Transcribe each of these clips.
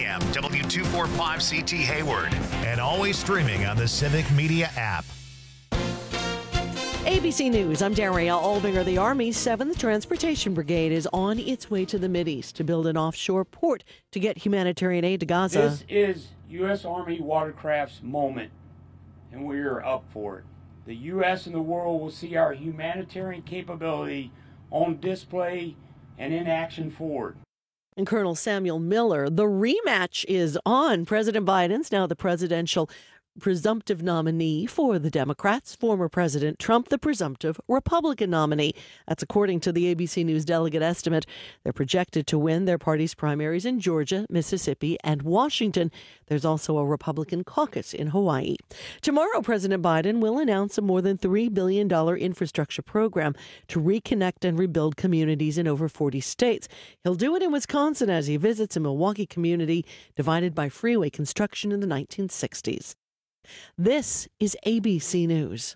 a.m. W245CT Hayward. And always streaming on the Civic Media app. ABC News, I'm Daria Albinger. The Army's 7th Transportation Brigade is on its way to the Mideast to build an offshore port to get humanitarian aid to Gaza. This is U.S. Army watercraft's moment, and we are up for it. The U.S. and the world will see our humanitarian capability on display and in action forward. And Colonel Samuel Miller, the rematch is on. President Biden's now the presidential presumptive nominee for the Democrats, former President Trump, the presumptive Republican nominee. That's according to the ABC News delegate estimate. They're projected to win their party's primaries in Georgia, Mississippi, and Washington. There's also a Republican caucus in Hawaii. Tomorrow, President Biden will announce a more than $3 billion infrastructure program to reconnect and rebuild communities in over 40 states. He'll do it in Wisconsin as he visits a Milwaukee community divided by freeway construction in the 1960s. This is ABC News.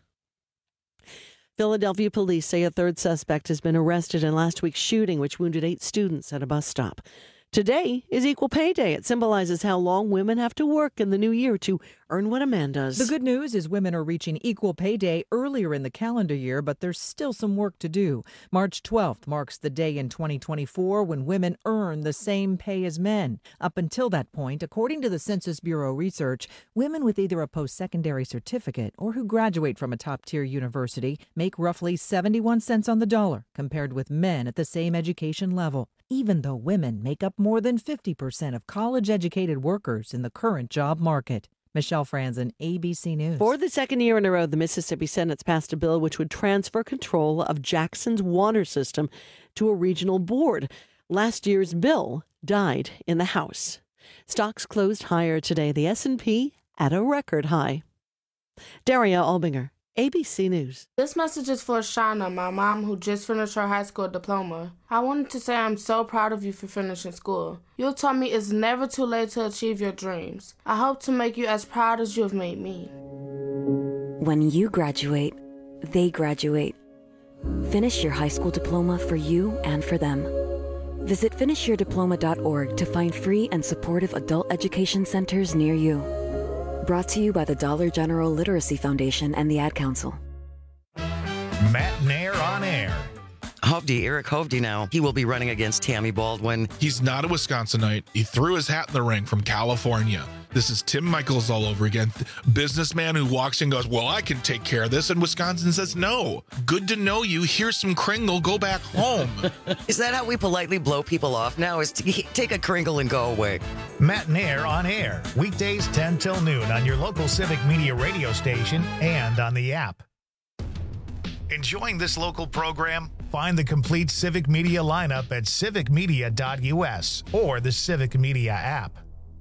Philadelphia police say a third suspect has been arrested in last week's shooting, which wounded 8 students at a bus stop. Today is Equal Pay Day. It symbolizes how long women have to work in the new year to earn what a man does. The good news is women are reaching Equal Pay Day earlier in the calendar year, but there's still some work to do. March 12th marks the day in 2024 when women earn the same pay as men. Up until that point, according to the Census Bureau research, women with either a post-secondary certificate or who graduate from a top-tier university make roughly 71 cents on the dollar, compared with men at the same education level, even though women make up more than 50% of college-educated workers in the current job market. Michelle Franzen, ABC News. For the second year in a row, the Mississippi Senate's passed a bill which would transfer control of Jackson's water system to a regional board. Last year's bill died in the House. Stocks closed higher today. The S&P at a record high. Daria Albinger, ABC News. This message is for Shauna, my mom, who just finished her high school diploma. I wanted to say I'm so proud of you for finishing school. You taught me it's never too late to achieve your dreams. I hope to make you as proud as you have made me. When you graduate, they graduate. Finish your high school diploma for you and for them. Visit finishyourdiploma.org to find free and supportive adult education centers near you. Brought to you by the Dollar General Literacy Foundation and the Ad Council. Matt Nair on air. Eric Hovde now. He will be running against Tammy Baldwin. He's not a Wisconsinite. He threw his hat in the ring from California. This is Tim Michaels all over again. Businessman who walks in and goes, well, I can take care of this. And Wisconsin says, no. Good to know you. Here's some Kringle. Go back home. Is that how we politely blow people off now? Is to take a Kringle and go away? Matt Nair on air. Weekdays 10 till noon on your local Civic Media radio station and on the app. Enjoying this local program? Find the complete Civic Media lineup at civicmedia.us or the Civic Media app.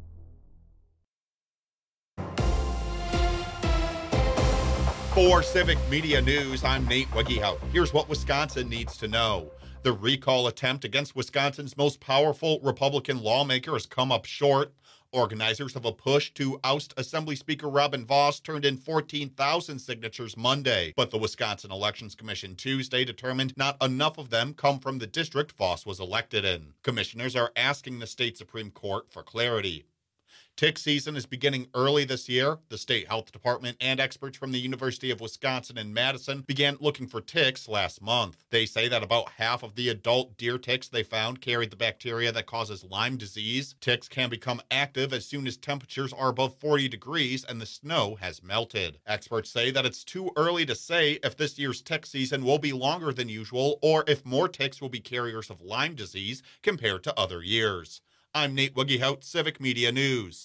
For Civic Media News, I'm Nate Wiggyhout. Here's what Wisconsin needs to know. The recall attempt against Wisconsin's most powerful Republican lawmaker has come up short. Organizers of a push to oust Assembly Speaker Robin Vos turned in 14,000 signatures Monday, but the Wisconsin Elections Commission Tuesday determined not enough of them come from the district Vos was elected in. Commissioners are asking the state Supreme Court for clarity. Tick season is beginning early this year. The state health department and experts from the University of Wisconsin in Madison began looking for ticks last month. They say that about half of the adult deer ticks they found carried the bacteria that causes Lyme disease. Ticks can become active as soon as temperatures are above 40 degrees and the snow has melted. Experts say that it's too early to say if this year's tick season will be longer than usual or if more ticks will be carriers of Lyme disease compared to other years. I'm Nate Wiggyhout, Civic Media News.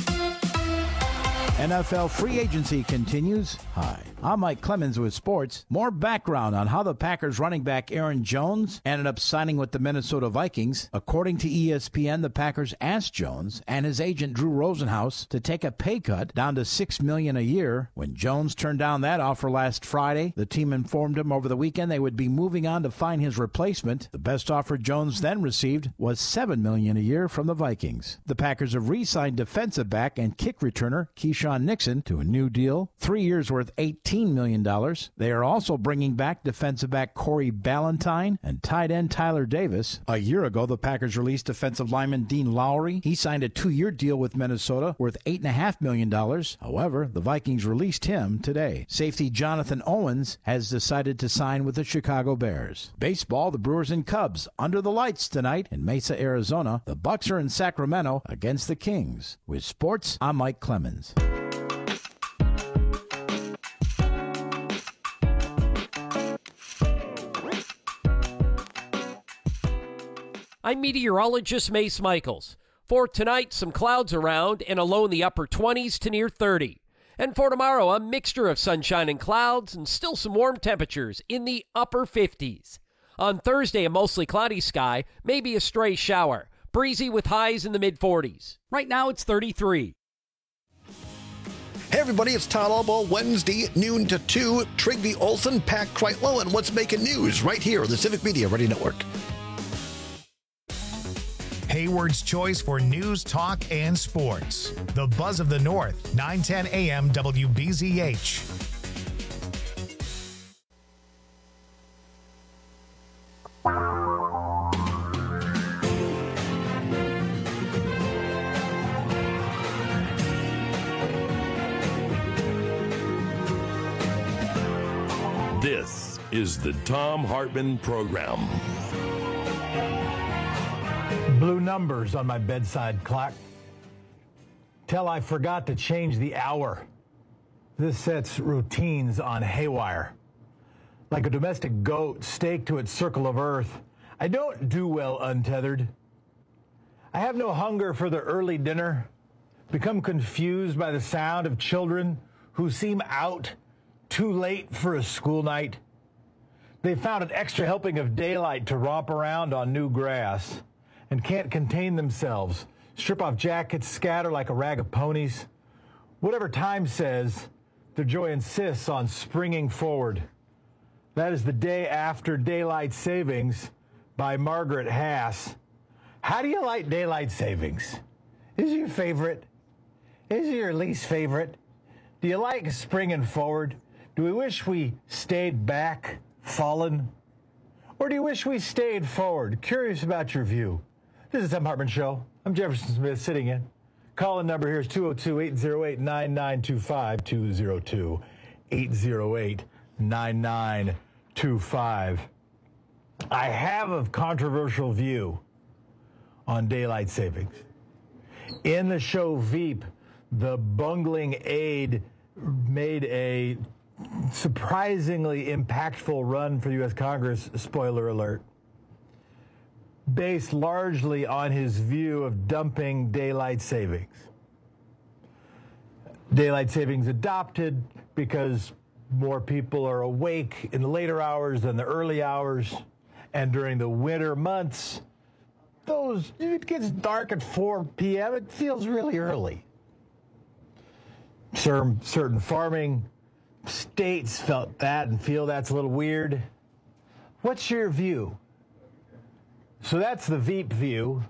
NFL free agency continues. Hi, I'm Mike Clemens with sports. More background on how the Packers running back Aaron Jones ended up signing with the Minnesota Vikings. According to ESPN, the Packers asked Jones and his agent Drew Rosenhaus to take a pay cut down to $6 million a year. When Jones turned down that offer last Friday, the team informed him over the weekend they would be moving on to find his replacement. The best offer Jones then received was $7 million a year from the Vikings. The Packers have re-signed defensive back and kick returner Keyshawn Nixon to a new deal, 3 years worth $18 $18 million. They are also bringing back defensive back Corey Ballantyne and tight end Tyler Davis. A year ago, the Packers released defensive lineman Dean Lowry. He signed a 2-year deal with Minnesota worth $8.5 million. However, the Vikings released him today. Safety Jonathan Owens has decided to sign with the Chicago Bears. Baseball, the Brewers and Cubs under the lights tonight in Mesa, Arizona. The Bucks are in Sacramento against the Kings. With sports, I'm Mike Clemens. I'm meteorologist Mace Michaels. For tonight, some clouds around and a low in the upper 20s to near 30. And for tomorrow, a mixture of sunshine and clouds and still some warm temperatures in the upper 50s. On Thursday, a mostly cloudy sky, maybe a stray shower. Breezy with highs in the mid-40s. Right now, it's 33. Hey everybody, it's Todd Albo, Wednesday, noon to 2. Trigby Olson, Pat Kreitlow, and what's making news right here on the Civic Media Radio Network. Hayward's choice for news, talk, and sports. The Buzz of the North, 910 AM WBZH. This is the Thom Hartmann Program. Blue numbers on my bedside clock tell I forgot to change the hour. This sets routines on haywire. Like a domestic goat staked to its circle of earth, I don't do well untethered. I have no hunger for the early dinner, become confused by the sound of children who seem out too late for a school night. They found an extra helping of daylight to romp around on new grass and can't contain themselves, strip off jackets, scatter like a rag of ponies. Whatever time says, their joy insists on springing forward. That is The Day After Daylight Savings by Margaret Hass. How do you like daylight savings? Is it your favorite? Is it your least favorite? Do you like springing forward? Do we wish we stayed back, fallen? Or do you wish we stayed forward? Curious about your view. This is the Thom Hartmann Show. I'm Jefferson Smith sitting in. Call-in number here is 202-808-9925, 202-808-9925. I have a controversial view on daylight savings. In the show Veep, the bungling aide made a surprisingly impactful run for the U.S. Congress, spoiler alert, based largely on his view of dumping daylight savings. Daylight savings adopted because more people are awake in the later hours than the early hours, and during the winter months, it gets dark at 4 p.m. It feels really early. Certain farming states felt that and feel that's a little weird. What's your view? So that's the Veep view.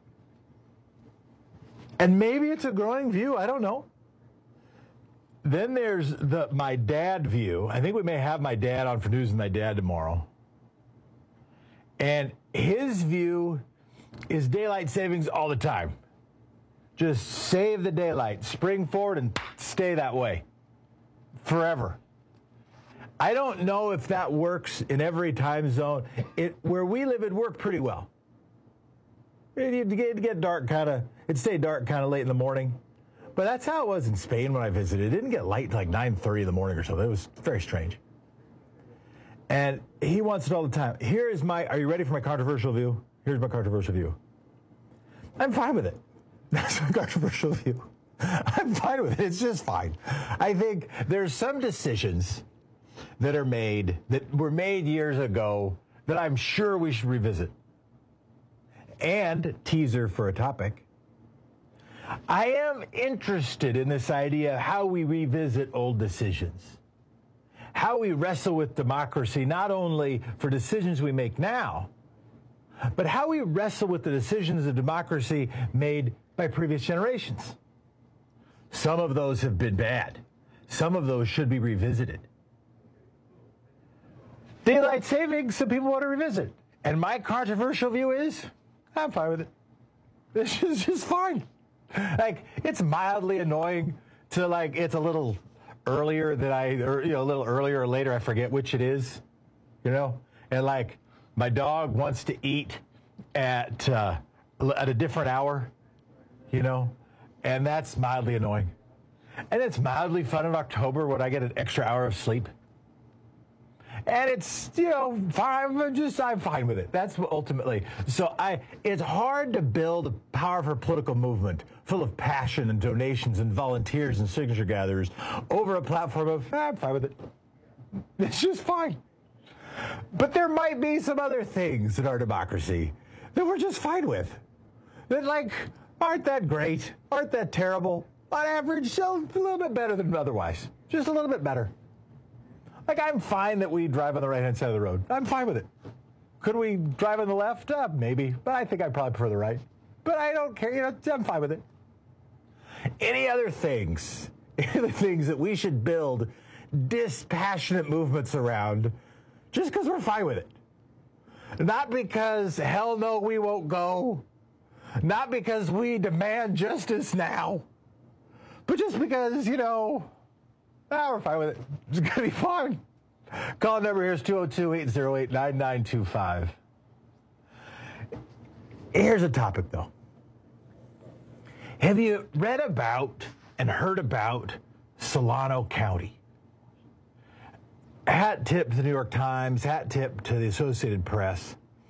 And maybe it's a growing view, I don't know. Then there's my dad view. I think we may have my dad on for News with My Dad tomorrow. And his view is daylight savings all the time. Just save the daylight, spring forward, and stay that way forever. I don't know if that works in every time zone. Where we live, it worked pretty well. It'd get dark it'd stay dark kind of late in the morning. But that's how it was in Spain when I visited. It didn't get light until like 9:30 in the morning or something. It was very strange. And he wants it all the time. Are you ready for my controversial view? Here's my controversial view. I'm fine with it. That's my controversial view. I'm fine with it. It's just fine. I think there's some decisions that were made years ago that I'm sure we should revisit. And teaser for a topic. I am interested in this idea of how we revisit old decisions. How we wrestle with democracy, not only for decisions we make now, but how we wrestle with the decisions of democracy made by previous generations. Some of those have been bad. Some of those should be revisited. Daylight savings, some people want to revisit. And my controversial view is, I'm fine with it. This is just fine. Like, it's mildly annoying to, like, it's a little earlier than a little earlier or later, I forget which it is, And, like, my dog wants to eat at a different hour, and that's mildly annoying. And it's mildly fun in October when I get an extra hour of sleep. And it's, fine. I'm fine with it. That's ultimately. So it's hard to build a powerful political movement full of passion and donations and volunteers and signature gatherers over a platform of, I'm fine with it. It's just fine. But there might be some other things in our democracy that we're just fine with. That, like, aren't that great, aren't that terrible. On average, a little bit better than otherwise. Just a little bit better. Like, I'm fine that we drive on the right-hand side of the road. I'm fine with it. Could we drive on the left? Maybe. But I think I'd probably prefer the right. But I don't care. I'm fine with it. Any other things? Any other things that we should build dispassionate movements around just because we're fine with it? Not because, hell no, we won't go. Not because we demand justice now. But just because, we're fine with it. It's going to be fine. Call number here is 202-808-9925. Here's a topic, though. Have you read about and heard about Solano County? Hat tip to the New York Times, hat tip to the Associated Press.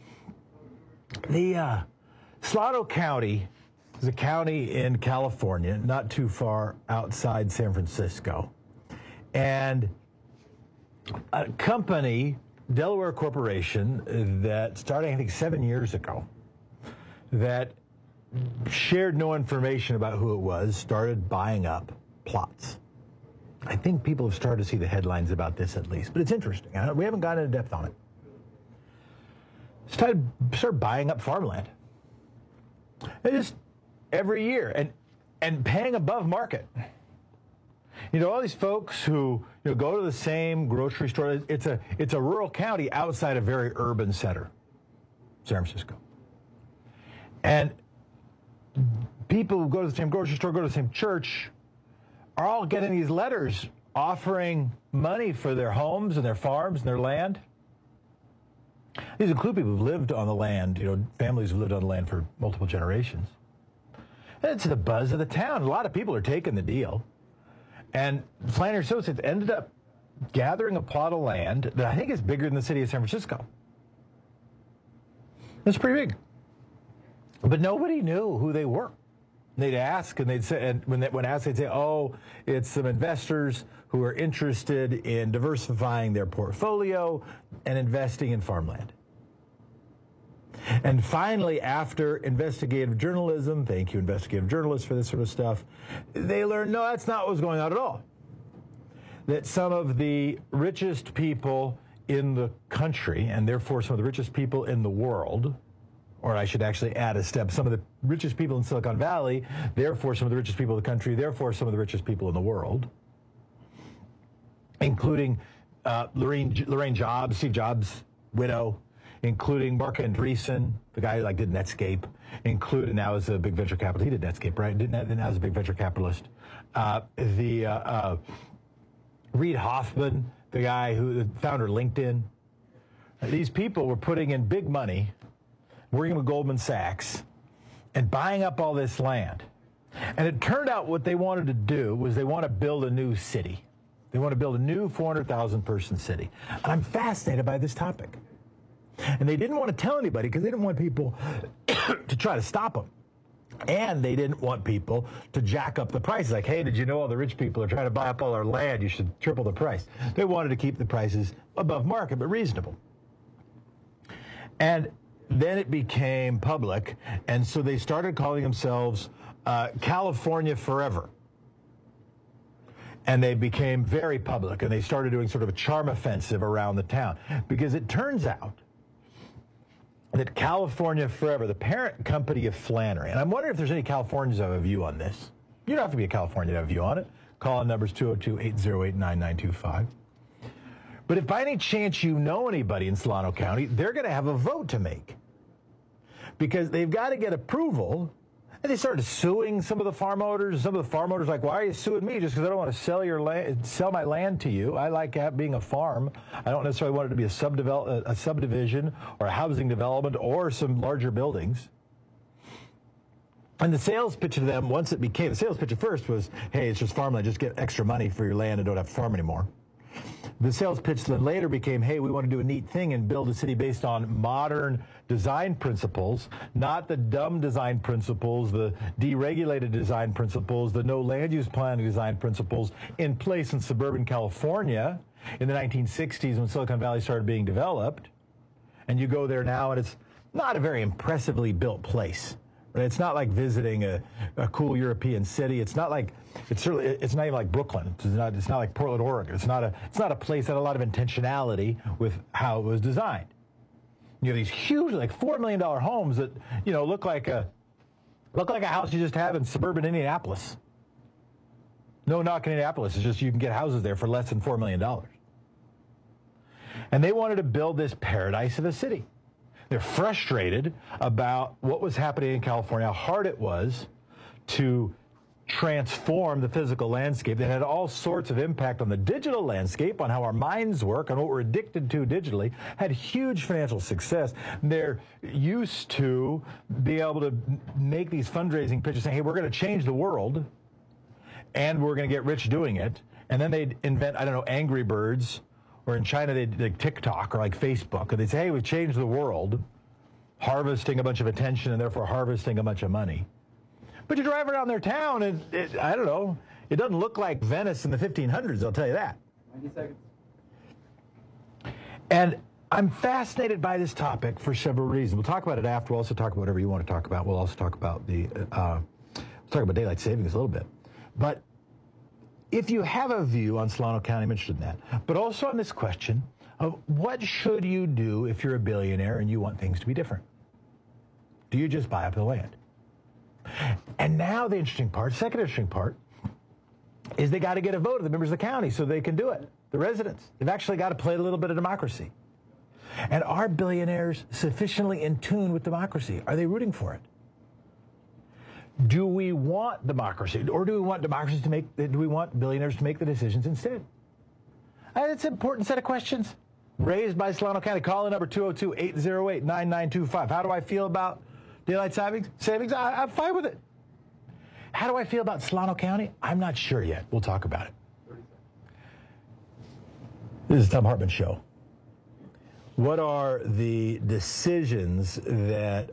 The Solano County is a county in California, not too far outside San Francisco. And a company, Delaware Corporation, that started, I think, 7 years ago, that shared no information about who it was, started buying up plots. I think people have started to see the headlines about this at least, but it's interesting. We haven't gotten into depth on it. Started buying up farmland. And just every year and paying above market. All these folks who go to the same grocery store. It's a rural county outside a very urban center, San Francisco. And people who go to the same grocery store, go to the same church, are all getting these letters offering money for their homes and their farms and their land. These include people who've lived on the land, families who've lived on the land for multiple generations. And it's the buzz of the town. A lot of people are taking the deal. And Flannery Associates ended up gathering a plot of land that I think is bigger than the city of San Francisco. It's pretty big. But nobody knew who they were. They'd ask, and they'd say, and when asked, they'd say, "Oh, it's some investors who are interested in diversifying their portfolio and investing in farmland." And finally, after investigative journalism, thank you, investigative journalists, for this sort of stuff, they learned, no, that's not what was going on at all. That some of the richest people in the country, and therefore some of the richest people in the world, or I should actually add a step, some of the richest people in Silicon Valley, therefore some of the richest people in the country, therefore some of the richest people in the world, including Lorraine Jobs, Steve Jobs' widow, including Mark Andreessen, the guy who did Netscape, including now is a big venture capitalist. He did Netscape, right? Now is a big venture capitalist. Reid Hoffman, the guy the founder of LinkedIn. These people were putting in big money, working with Goldman Sachs, and buying up all this land. And it turned out what they wanted to do was they want to build a new city. They want to build a new 400,000 person city. And I'm fascinated by this topic. And they didn't want to tell anybody because they didn't want people to try to stop them. And they didn't want people to jack up the prices. Like, hey, did you know all the rich people are trying to buy up all our land? You should triple the price. They wanted to keep the prices above market, but reasonable. And then it became public. And so they started calling themselves California Forever. And they became very public. And they started doing sort of a charm offensive around the town. Because it turns out that California Forever, the parent company of Flannery, and I'm wondering if there's any Californians who have a view on this. You don't have to be a Californian to have a view on it. Call on numbers 202-808-9925. But if by any chance you know anybody in Solano County, they're going to have a vote to make. Because they've got to get approval. And they started suing some of the farm owners. Some of the farm owners are like, why are you suing me? Just because I don't want to sell my land to you. I like being a farm. I don't necessarily want it to be a subdivision or a housing development or some larger buildings. And the sales pitch to them, the sales pitch at first was, hey, it's just farmland. Just get extra money for your land and don't have to farm anymore. The sales pitch then later became, hey, we want to do a neat thing and build a city based on modern design principles, not the dumb design principles, the deregulated design principles, the no land use planning design principles in place in suburban California in the 1960s when Silicon Valley started being developed. And you go there now and it's not a very impressively built place. It's not like visiting a cool European city. It's not even like Brooklyn. It's not like Portland, Oregon. It's not a place that had a lot of intentionality with how it was designed. You have these huge, like $4 million homes that, look like a house you just have in suburban Indianapolis. No knock in Indianapolis. It's just you can get houses there for less than $4 million. And they wanted to build this paradise of a city. They're frustrated about what was happening in California, how hard it was to transform the physical landscape. It had all sorts of impact on the digital landscape, on how our minds work, on what we're addicted to digitally, had huge financial success. They're used to be able to make these fundraising pitches saying, hey, we're going to change the world, and we're going to get rich doing it. And then they'd invent, Angry Birds, or in China, they'd like TikTok or like Facebook, and they'd say, hey, we've changed the world, harvesting a bunch of attention and therefore harvesting a bunch of money. But you drive around their town, and it doesn't look like Venice in the 1500s, I'll tell you that. 90 seconds. And I'm fascinated by this topic for several reasons. We'll talk about it after. We'll also talk about whatever you want to talk about. We'll also talk about daylight savings a little bit. But if you have a view on Solano County, I'm interested in that. But also on this question of what should you do if you're a billionaire and you want things to be different? Do you just buy up the land? And now the second interesting part, is they got to get a vote of the members of the county so they can do it. The residents. They've actually got to play a little bit of democracy. And are billionaires sufficiently in tune with democracy? Are they rooting for it? Do we want democracy, or do we want billionaires to make the decisions instead? It's an important set of questions raised by Solano County. Call in number 202-808-9925. How do I feel about daylight savings? I'm fine with it. How do I feel about Solano County? I'm not sure yet. We'll talk about it. This is the Thom Hartmann Show. What are the decisions that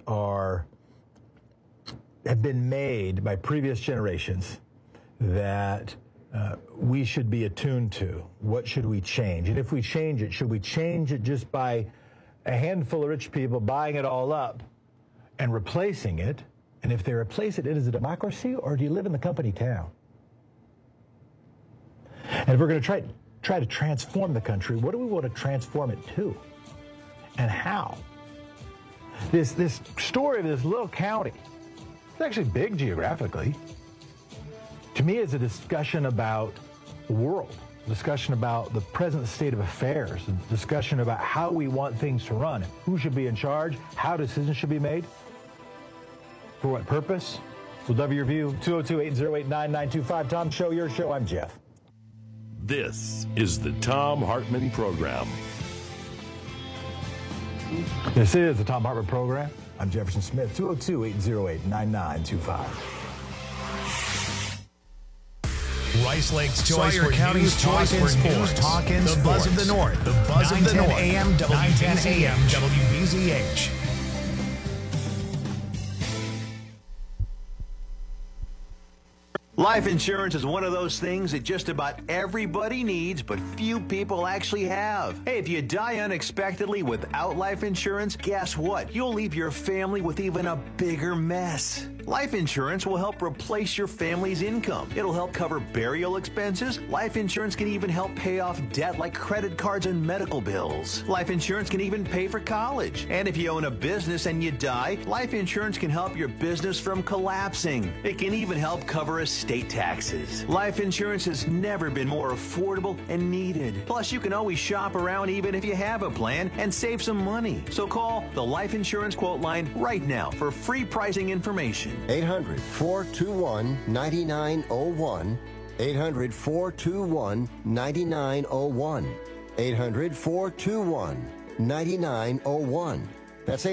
have been made by previous generations that we should be attuned to? What should we change? And if we change it, should we change it just by a handful of rich people buying it all up and replacing it? And if they replace it, is it a democracy, or do you live in the company town? And if we're going to try to transform the country, what do we want to transform it to? And how? This story of this little county, it's actually big geographically, to me is a discussion about the world, a discussion about the present state of affairs, a discussion about how we want things to run, who should be in charge, how decisions should be made, for what purpose. We'll love your view. 202-808-9925. Tom Show, your show. I'm Jeff. This is the Thom Hartmann Program. This is the Thom Hartmann Program. I'm Jefferson Smith. 202-808-9925. Rice Lake's choice for County's choice for news, talk, and sports. The Buzz of the North. The Buzz of the North. 910 a.m. WBZH. Life insurance is one of those things that just about everybody needs, but few people actually have. Hey, if you die unexpectedly without life insurance, guess what? You'll leave your family with even a bigger mess. Life insurance will help replace your family's income. It'll help cover burial expenses. Life insurance can even help pay off debt like credit cards and medical bills. Life insurance can even pay for college. And if you own a business and you die, life insurance can help your business from collapsing. It can even help cover estate taxes. Life insurance has never been more affordable and needed. Plus, you can always shop around even if you have a plan and save some money. So call the Life Insurance Quote Line right now for free pricing information. 800-421-9901. 800-421-9901. 800-421-9901. That's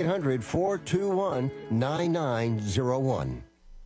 800-421-9901.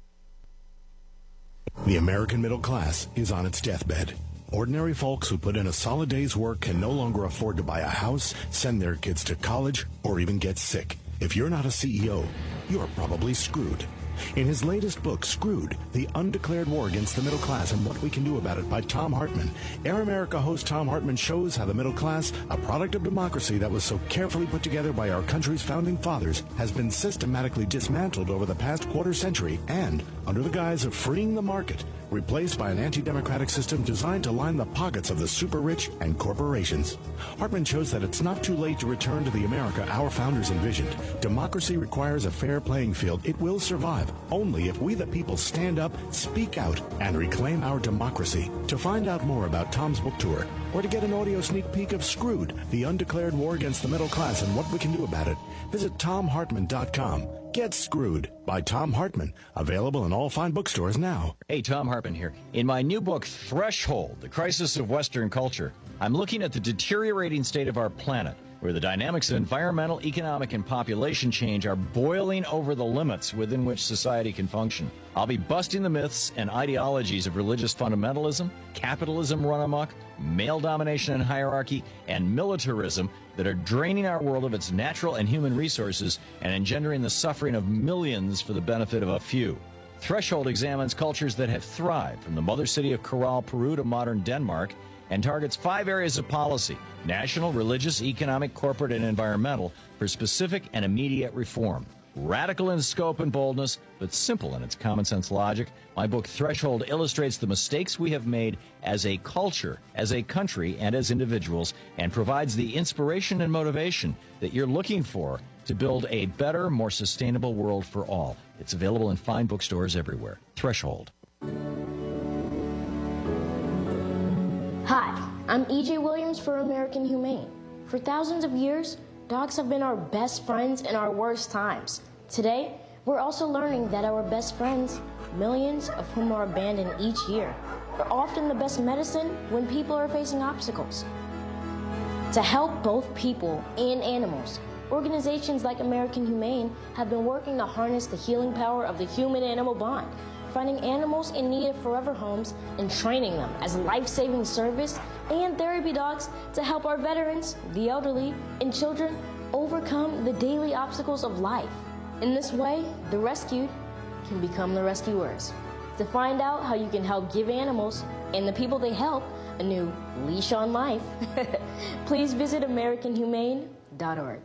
The American middle class is on its deathbed. Ordinary folks who put in a solid day's work can no longer afford to buy a house, send their kids to college, or even get sick. If you're not a CEO, you're probably screwed. In his latest book, Screwed, The Undeclared War Against the Middle Class and What We Can Do About It by Thom Hartmann, Air America host Thom Hartmann shows how the middle class, a product of democracy that was so carefully put together by our country's founding fathers, has been systematically dismantled over the past quarter century and, under the guise of freeing the market, replaced by an anti-democratic system designed to line the pockets of the super-rich and corporations. Hartmann shows that it's not too late to return to the America our founders envisioned. Democracy requires a fair playing field. It will survive only if we the people stand up, speak out, and reclaim our democracy. To find out more about Tom's book tour, or to get an audio sneak peek of Screwed, The Undeclared War Against the Middle Class and What We Can Do About It, visit TomHartmann.com. Get Screwed by Thom Hartmann. Available in all fine bookstores now. Hey, Thom Hartmann here. In my new book, Threshold, The Crisis of Western Culture, I'm looking at the deteriorating state of our planet, where the dynamics of environmental, economic, and population change are boiling over the limits within which society can function. I'll be busting the myths and ideologies of religious fundamentalism, capitalism run amok, male domination and hierarchy, and militarism that are draining our world of its natural and human resources and engendering the suffering of millions for the benefit of a few. Threshold examines cultures that have thrived, from the mother city of Corral, Peru to modern Denmark, and targets 5 areas of policy: national, religious, economic, corporate, and environmental, for specific and immediate reform. Radical in scope and boldness, but simple in its common sense logic, my book Threshold illustrates the mistakes we have made as a culture, as a country, and as individuals, and provides the inspiration and motivation that you're looking for to build a better, more sustainable world for all. It's available in fine bookstores everywhere. Threshold. Hi, I'm E.J. Williams for American Humane. For thousands of years, dogs have been our best friends in our worst times. Today, we're also learning that our best friends, millions of whom are abandoned each year, are often the best medicine when people are facing obstacles. To help both people and animals, organizations like American Humane have been working to harness the healing power of the human-animal bond, finding animals in need of forever homes and training them as life-saving service and therapy dogs to help our veterans, the elderly, and children overcome the daily obstacles of life. In this way, the rescued can become the rescuers. To find out how you can help give animals and the people they help a new leash on life, please visit AmericanHumane.org.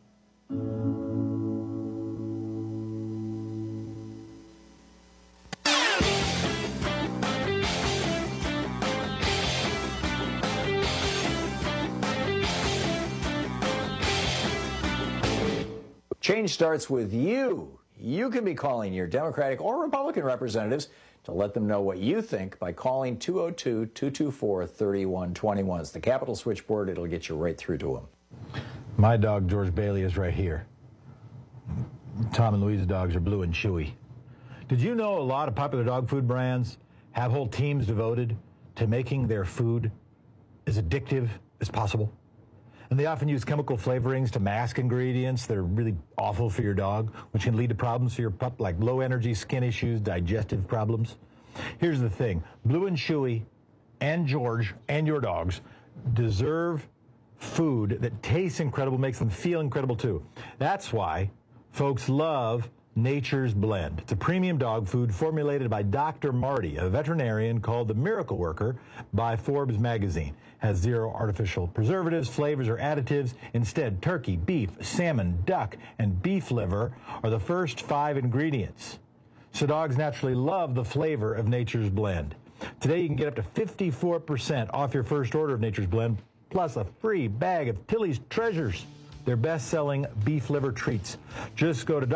Change starts with you. You can be calling your Democratic or Republican representatives to let them know what you think by calling 202-224-3121. It's the Capitol switchboard. It'll get you right through to them. My dog, George Bailey, is right here. Tom and Louise's dogs are Blue and Chewy. Did you know a lot of popular dog food brands have whole teams devoted to making their food as addictive as possible? And they often use chemical flavorings to mask ingredients that are really awful for your dog, which can lead to problems for your pup like low energy skin issues, digestive problems. Here's the thing. Blue and Chewy and George and your dogs deserve food that tastes incredible, makes them feel incredible too. That's why folks love Nature's Blend. It's a premium dog food formulated by Dr. Marty, a veterinarian, called the Miracle Worker by Forbes magazine. Has zero artificial preservatives, flavors, or additives. Instead, turkey, beef, salmon, duck, and beef liver are the first 5 ingredients. so dogs naturally love the flavor of Nature's Blend. Today you can get up to 54% off your first order of Nature's Blend, plus a free bag of Tilly's Treasures, their best-selling beef liver treats. Just go to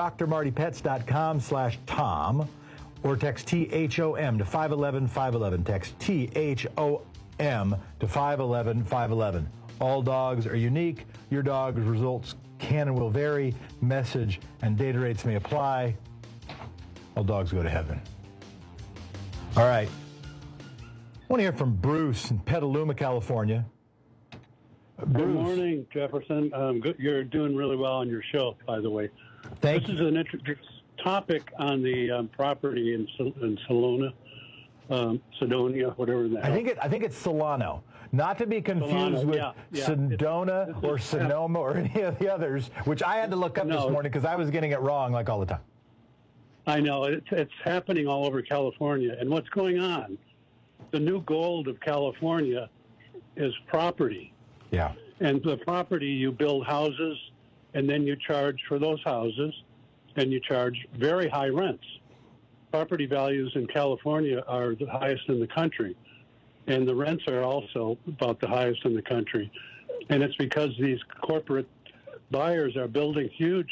drmartypets.com/Tom or text THOM to 511-511. Text THOM to 511-511. All dogs are unique. Your dog's results can and will vary. Message and data rates may apply. All dogs go to heaven. All right. I want to hear from Bruce in Petaluma, California. Bruce. Good morning, Jefferson. You're doing really well on your show, by the way. Thank you. This is an interesting topic on the property in Sedona, whatever that. I think it's Solano. Not to be confused with Sedona or Sonoma or any of the others, which I had to look up this morning because I was getting it wrong like all the time. I know. It's happening all over California. And what's going on? The new gold of California is property. Yeah. And the property, you build houses, and then you charge for those houses, and you charge very high rents. Property values in California are the highest in the country, and the rents are also about the highest in the country. And it's because these corporate buyers are building huge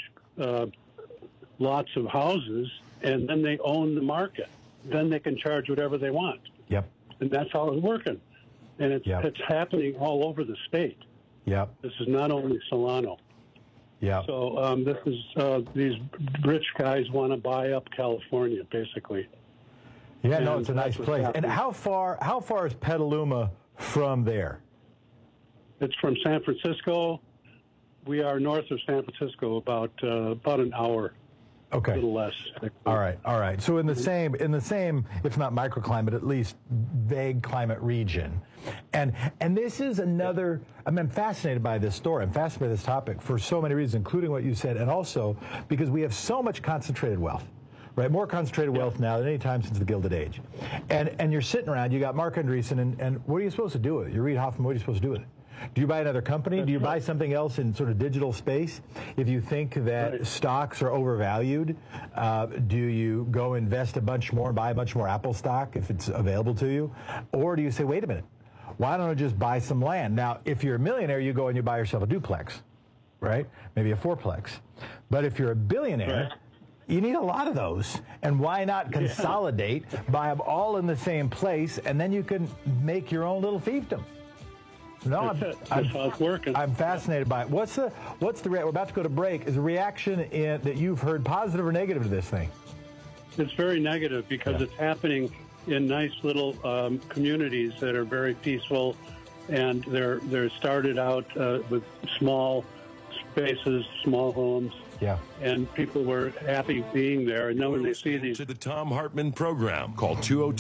lots of houses, and then they own the market. Then they can charge whatever they want. Yep. And that's how it's working. And it's happening all over the state. Yep. This is not only Solano. Yeah. So this is these rich guys want to buy up California, basically. Yeah, no, it's a nice place. Happening. And how far is Petaluma from there? It's from San Francisco. We are north of San Francisco, about an hour. Okay. A little less. All right. So in the same, if not microclimate, at least vague climate region. And this is another, I'm fascinated by this story. I'm fascinated by this topic for so many reasons, including what you said, and also because we have so much concentrated wealth. Right, more concentrated wealth now than any time since the Gilded Age. And you're sitting around, you got Mark Andreessen, and what are you supposed to do with it? You read Hoffman, what are you supposed to do with it? Do you buy another company? Do you buy something else in sort of digital space? If you think that stocks are overvalued, do you go invest a bunch more and buy a bunch more Apple stock if it's available to you? Or do you say, wait a minute, why don't I just buy some land? Now, if you're a millionaire, you go and you buy yourself a duplex, right? Maybe a fourplex. But if you're a billionaire, you need a lot of those. And why not consolidate, buy them all in the same place, and then you can make your own little fiefdom. No, that's how it's working. I'm fascinated by it. What's the we're about to go to break. Is the reaction that you've heard positive or negative to this thing? It's very negative because it's happening in nice little communities that are very peaceful, and they're started out with small spaces, small homes. Yeah. And people were happy being there. And then when they see these... To the Tom Hartman program, call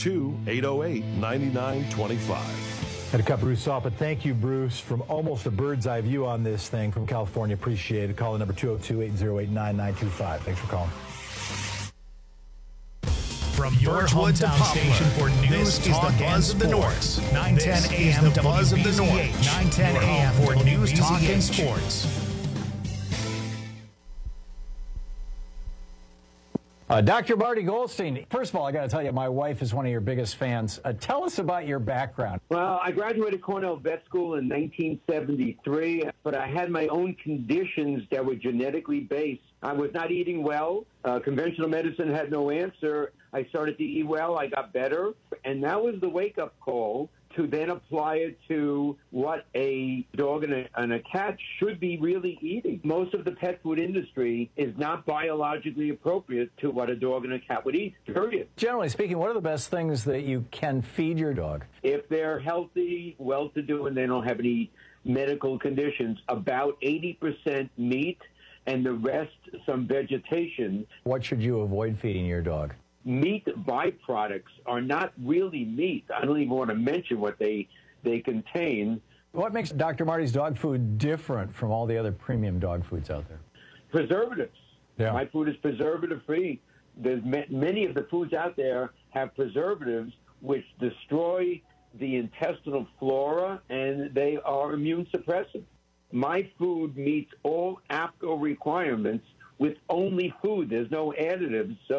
202-808-9925. Had to cut Bruce off, but thank you, Bruce, from almost a bird's eye view on this thing from California. Appreciate it. Call the number 202-808-9925. Thanks for calling. From your hometown station for news, this is the Buzz of the North. 910 a.m. the Buzz of the North. 910 a.m. for news, talk, and sports. Dr. Marty Goldstein, first of all, I got to tell you, my wife is one of your biggest fans. Tell us about your background. Well, I graduated Cornell Vet School in 1973, but I had my own conditions that were genetically based. I was not eating well. Conventional medicine had no answer. I started to eat well. I got better. And that was the wake-up call to then apply it to what a dog and a cat should be really eating. Most of the pet food industry is not biologically appropriate to what a dog and a cat would eat, period. Generally speaking, what are the best things that you can feed your dog? If they're healthy, well-to-do, and they don't have any medical conditions, about 80% meat and the rest some vegetation. What should you avoid feeding your dog? Meat byproducts are not really meat. I don't even want to mention what they contain. What makes Dr. Marty's dog food different from all the other premium dog foods out there? Preservatives. Yeah. My food is preservative-free. There's many of the foods out there have preservatives which destroy the intestinal flora, and they are immune suppressive. My food meets all APCO requirements with only food. There's no additives, so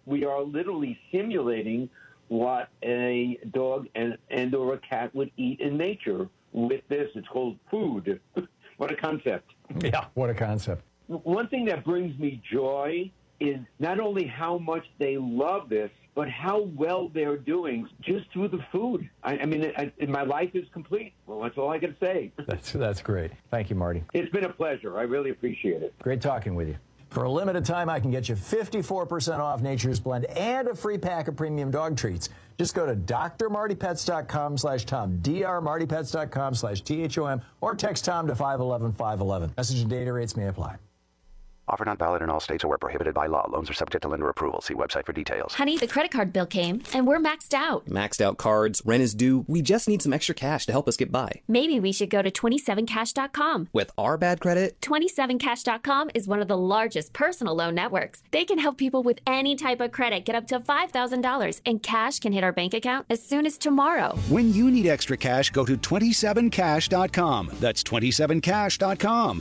We are literally simulating what a dog and or a cat would eat in nature with this. It's called food. What a concept. Yeah, what a concept. One thing that brings me joy is not only how much they love this, but how well they're doing just through the food. I mean, my life is complete. Well, that's all I can say. That's great. Thank you, Marty. It's been a pleasure. I really appreciate it. Great talking with you. For a limited time, I can get you 54% off Nature's Blend and a free pack of premium dog treats. Just go to drmartypets.com/Tom, drmartypets.com/THOM, or text Tom to 511-511. Message and data rates may apply. Offer not valid in all states or where prohibited by law. Loans are subject to lender approval. See website for details. Honey, the credit card bill came, and we're maxed out. Maxed out cards, rent is due. We just need some extra cash to help us get by. Maybe we should go to 27cash.com. With our bad credit? 27cash.com is one of the largest personal loan networks. They can help people with any type of credit get up to $5,000, and cash can hit our bank account as soon as tomorrow. When you need extra cash, go to 27cash.com. That's 27cash.com.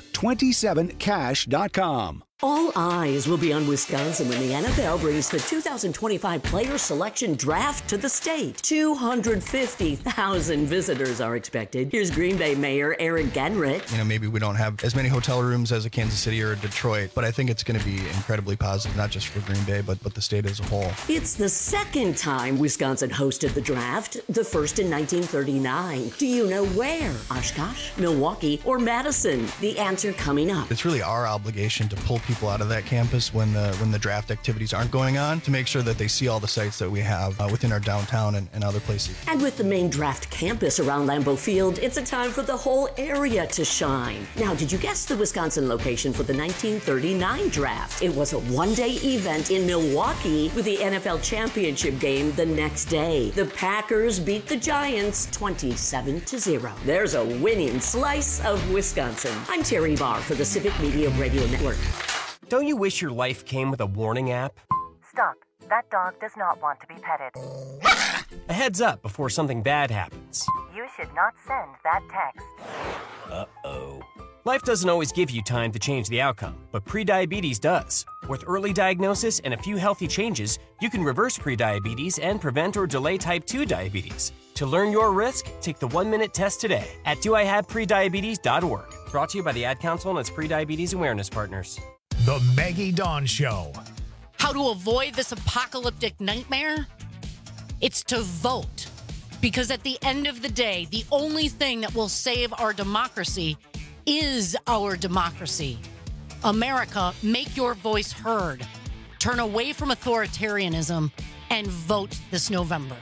27cash.com. All eyes will be on Wisconsin when the NFL brings the 2025 Player Selection Draft to the state. 250,000 visitors are expected. Here's Green Bay Mayor Eric Genrich. Maybe we don't have as many hotel rooms as a Kansas City or Detroit, but I think it's going to be incredibly positive, not just for Green Bay, but the state as a whole. It's the second time Wisconsin hosted the draft, the first in 1939. Do you know where? Oshkosh, Milwaukee, or Madison? The answer coming up. It's really our obligation to pull people out of that campus when the draft activities aren't going on, to make sure that they see all the sites that we have within our downtown and other places. And with the main draft campus around Lambeau Field, it's a time for the whole area to shine. Now, did you guess the Wisconsin location for the 1939 draft? It was a one-day event in Milwaukee with the NFL championship game the next day. The Packers beat the Giants 27-0. There's a winning slice of Wisconsin. I'm Terry Barr for the Civic Media Radio Network. Don't you wish your life came with a warning app? Stop. That dog does not want to be petted. A heads up before something bad happens. You should not send that text. Uh-oh. Life doesn't always give you time to change the outcome, but prediabetes does. With early diagnosis and a few healthy changes, you can reverse prediabetes and prevent or delay type 2 diabetes. To learn your risk, take the 1-minute test today at doihaveprediabetes.org. Brought to you by the Ad Council and its prediabetes awareness partners. The Maggie Dawn Show. How to avoid this apocalyptic nightmare? It's to vote. Because at the end of the day, the only thing that will save our democracy is our democracy. America, make your voice heard. Turn away from authoritarianism and vote this November.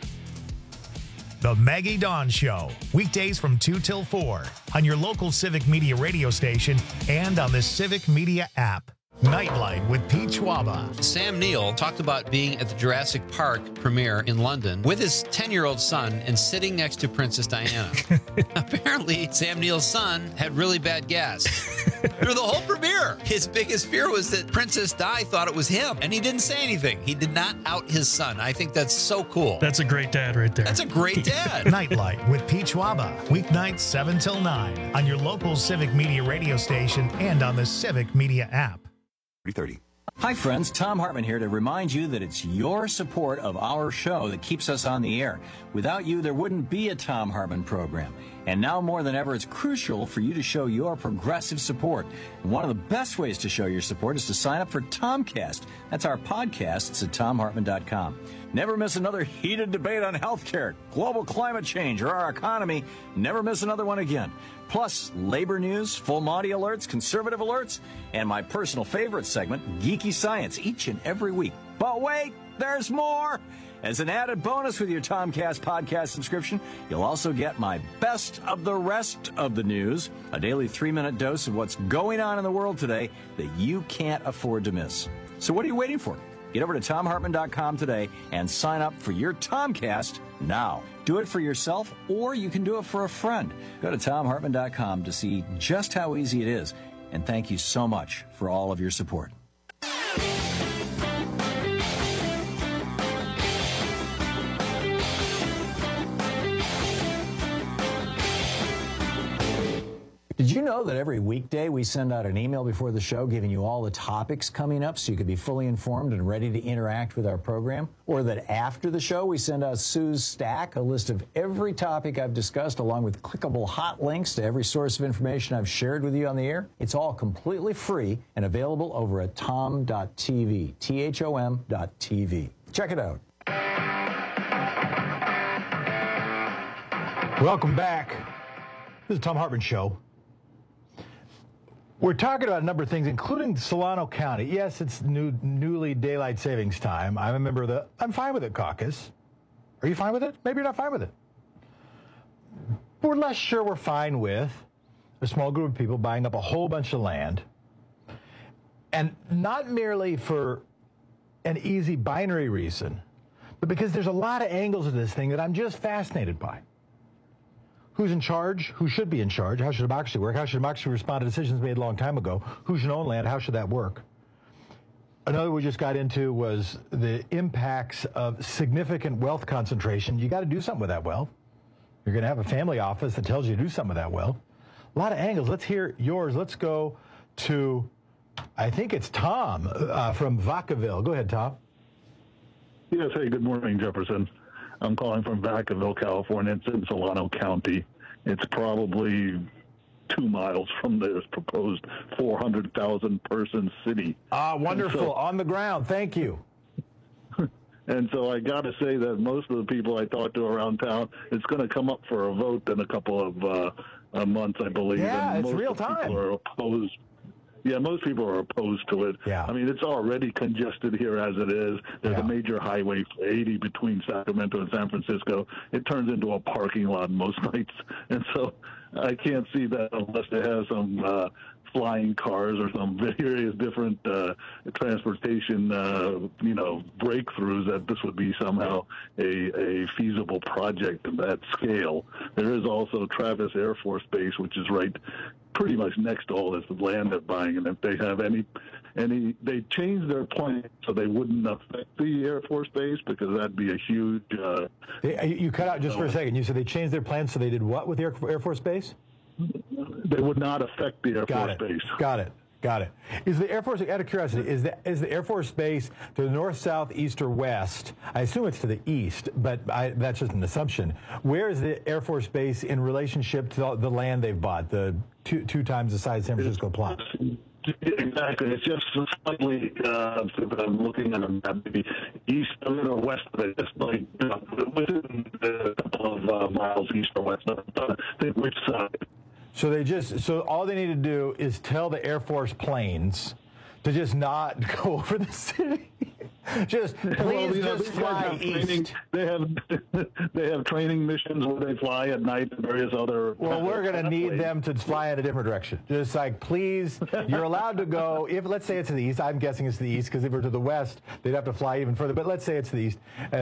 The Maggie Dawn Show. Weekdays from 2 till 4 on your local Civic Media radio station and on the Civic Media app. Nightlight with Pete Schwaba. Sam Neill talked about being at the Jurassic Park premiere in London with his 10-year-old son and sitting next to Princess Diana. Apparently, Sam Neill's son had really bad gas. Through the whole premiere, his biggest fear was that Princess Di thought it was him, and he didn't say anything. He did not out his son. I think that's so cool. That's a great dad right there. That's a great dad. Nightlight with Pete Schwaba. Weeknights 7 till 9 on your local Civic Media radio station and on the Civic Media app. 3:30. Hi, friends. Tom Hartman here to remind you that it's your support of our show that keeps us on the air. Without you, there wouldn't be a Tom Hartman program. And now more than ever, it's crucial for you to show your progressive support. And one of the best ways to show your support is to sign up for Tomcast. That's our podcast. It's at TomHartman.com. Never miss another heated debate on healthcare, global climate change, or our economy. Never miss another one again. Plus, labor news, full Monty alerts, conservative alerts, and my personal favorite segment, Geeky Science, each and every week. But wait, there's more! As an added bonus with your Tomcast podcast subscription, you'll also get my best of the rest of the news, a daily 3-minute dose of what's going on in the world today that you can't afford to miss. So what are you waiting for? Get over to TomHartman.com today and sign up for your Tomcast now. Do it for yourself, or you can do it for a friend. Go to TomHartman.com to see just how easy it is. And thank you so much for all of your support. Did Did you know that every weekday we send out an email before the show giving you all the topics coming up so you can be fully informed and ready to interact with our program? Or that after the show we send out Sue's Stack, a list of every topic I've discussed along with clickable hot links to every source of information I've shared with you on the air? It's all completely free and available over at tom.tv, THOM.tv. Check it out. Welcome back. This is the Tom Hartman Show. We're talking about a number of things, including Solano County. Yes, it's newly daylight savings time. I'm a member of the I'm fine with it caucus. Are you fine with it? Maybe you're not fine with it. We're less sure we're fine with a small group of people buying up a whole bunch of land, and not merely for an easy binary reason, but because there's a lot of angles of this thing that I'm just fascinated by. Who's in charge? Who should be in charge? How should democracy work? How should democracy respond to decisions made a long time ago? Who should own land? How should that work? Another we just got into was the impacts of significant wealth concentration. You got to do something with that wealth. You're going to have a family office that tells you to do something with that wealth. A lot of angles. Let's hear yours. Let's go to, I think it's Tom from Vacaville. Go ahead, Tom. Yes, hey, good morning, Jefferson. I'm calling from Vacaville, California. It's in Solano County. It's probably 2 miles from this proposed 400,000 person city. Wonderful. So, on the ground. Thank you. And so I got to say that most of the people I talk to around town, it's going to come up for a vote in a couple of months, I believe. Yeah, and it's real time. People are opposed. Yeah, most people are opposed to it. Yeah. I mean, it's already congested here as it is. There's a major highway 80 between Sacramento and San Francisco. It turns into a parking lot most nights. And so I can't see that unless they have some flying cars or some various different transportation, breakthroughs, that this would be somehow a feasible project of that scale. There is also Travis Air Force Base, which is right pretty much next to all this land they're buying, and if they have any, they changed their plan so they wouldn't affect the Air Force Base, because that'd be a huge. You cut out just for a second. You said they changed their plans, so they did what with the Air Force Base? They would not affect the Air Force Base. Got it. Is the Air Force, out of curiosity, is the Air Force Base to the north, south, east, or west? I assume it's to the east, but that's just an assumption. Where is the Air Force Base in relationship to the land they've bought, the two times the size of San Francisco plot? Exactly. It's just slightly, I'm looking at a map, maybe east of it or west of it. It's like within a couple of miles east or west of it. I think which side. So all they need to do is tell the Air Force planes to just not go over the city. Just fly east. They have training missions where they fly at night and various other. Well, we're going to need them to fly in a different direction. Just like, please, you're allowed to go. If let's say it's to the east, I'm guessing it's to the east, because if we're to the west, they'd have to fly even further. But let's say it's to the east.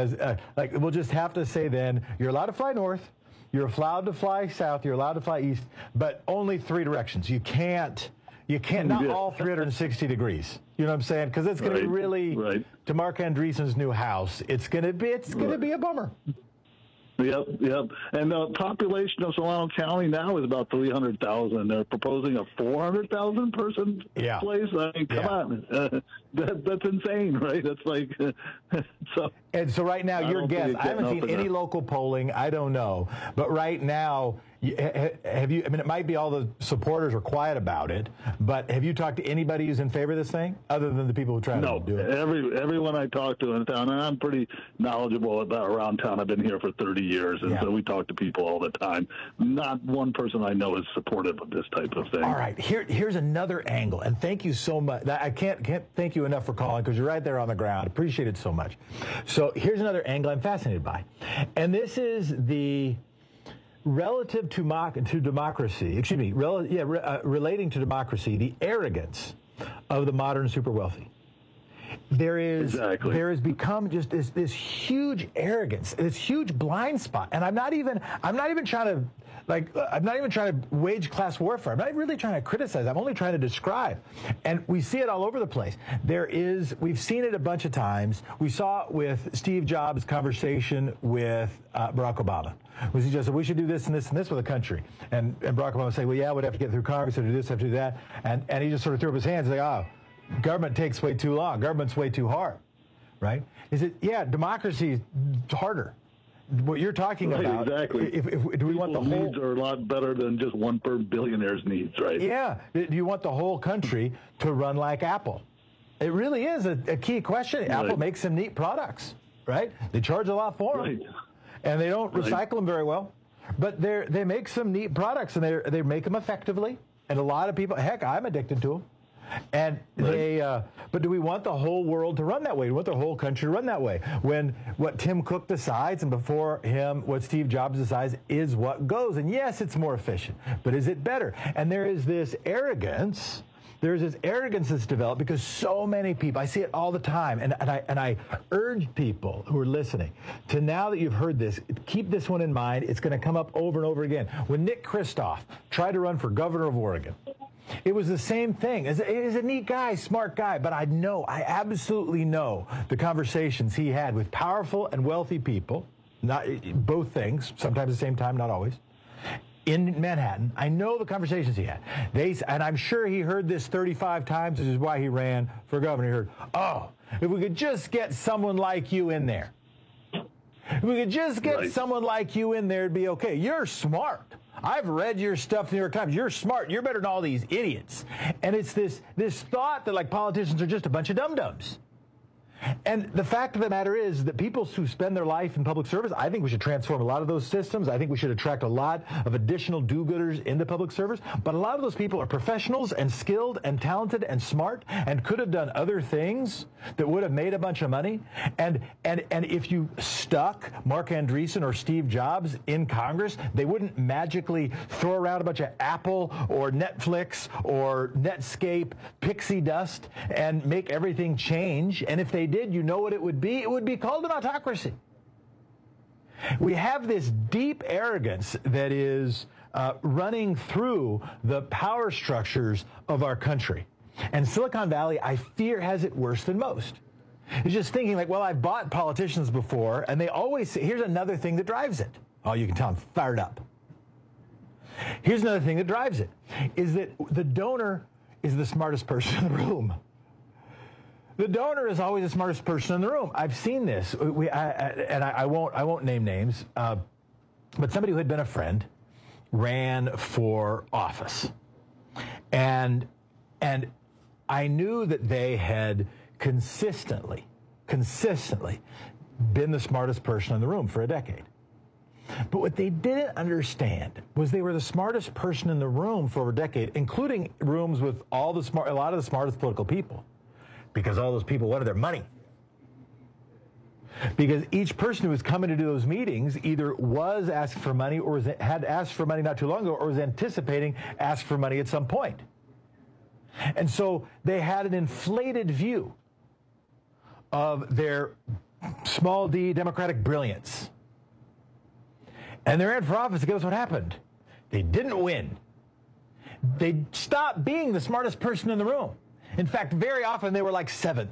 We'll just have to say then you're allowed to fly north. You're allowed to fly south. You're allowed to fly east, but only 3 directions. You can't, not all 360 degrees. You know what I'm saying? Because it's going to be really, to Mark Andreessen's new house, it's going to be a bummer. Yep. And the population of Solano County now is about 300,000. They're proposing a 400,000 person place. I mean, come on. That's insane, right? That's like so. And so right now, your guess, I haven't seen any local polling. I don't know. But right now, have you, I mean, it might be all the supporters are quiet about it, but have you talked to anybody who's in favor of this thing, other than the people who try to do it? Everyone I talk to in town, and I'm pretty knowledgeable about around town. I've been here for 30 years, and so we talk to people all the time. Not one person I know is supportive of this type of thing. All right, here's another angle, and thank you so much. I can't thank you enough for calling, because you're right there on the ground. Appreciate it so much. So here's another angle I'm fascinated by, and this is the relative to democracy, relating to democracy, the arrogance of the modern super wealthy. There has become just this huge arrogance, this huge blind spot, and I'm not even trying to I'm not even trying to wage class warfare. I'm not really trying to criticize. I'm only trying to describe. And we see it all over the place. We've seen it a bunch of times. We saw it with Steve Jobs' conversation with Barack Obama. Was he just said, we should do this and this and this with the country. And Barack Obama would say, well, yeah, we'd have to get through Congress, have to do this, have to do that. And he just sort of threw up his hands and like, oh, government takes way too long. Government's way too hard, right? Democracy is harder. What you're talking about, exactly. Do we want the whole needs are a lot better than just one per billionaire's needs, right? Yeah. Do you want the whole country to run like Apple? It really is a key question. Right. Apple makes some neat products, right? They charge a lot for them, and they don't recycle them very well. But they make some neat products, and they make them effectively. And a lot of people, heck, I'm addicted to them. And but do we want the whole world to run that way? Do we want the whole country to run that way? When what Tim Cook decides, and before him, what Steve Jobs decides is what goes. And yes, it's more efficient, but is it better? And there is this arrogance. There's this arrogance that's developed because so many people, I see it all the time, and I urge people who are listening to, now that you've heard this, keep this one in mind. It's going to come up over and over again. When Nick Kristof tried to run for governor of Oregon, it was the same thing. He's a neat guy, smart guy, but I absolutely know the conversations he had with powerful and wealthy people, not both things, sometimes at the same time, not always, in Manhattan. I know the conversations he had. And I'm sure he heard this 35 times, which is why he ran for governor. He heard, oh, if we could just get someone like you in there. If we could just get someone like you in there, it'd be okay. You're smart. I've read your stuff in the New York Times. You're smart. You're better than all these idiots. And it's this thought that politicians are just a bunch of dum-dums. And the fact of the matter is that people who spend their life in public service, I think we should transform a lot of those systems. I think we should attract a lot of additional do-gooders into public service. But a lot of those people are professionals and skilled and talented and smart and could have done other things that would have made a bunch of money. And if you stuck Mark Andreessen or Steve Jobs in Congress, they wouldn't magically throw around a bunch of Apple or Netflix or Netscape pixie dust and make everything change. And if they did, you know what it would be? It would be called an autocracy. We have this deep arrogance that is running through the power structures of our country. And Silicon Valley, I fear, has it worse than most. It's just thinking like, well, I've bought politicians before, and they always say, here's another thing that drives it. Oh, you can tell I'm fired up. Here's another thing that drives it, is that the donor is the smartest person in the room. The donor is always the smartest person in the room. I've seen this. I won't name names, but somebody who had been a friend ran for office, and I knew that they had consistently been the smartest person in the room for a decade. But what they didn't understand was they were the smartest person in the room for over a decade, including rooms with a lot of the smartest political people. Because all those people wanted their money. Because each person who was coming to do those meetings either was asking for money or had asked for money not too long ago or was anticipating asking for money at some point. And so they had an inflated view of their small d democratic brilliance. And they ran for office, and guess what happened? They didn't win. They stopped being the smartest person in the room. In fact, very often they were like 7th.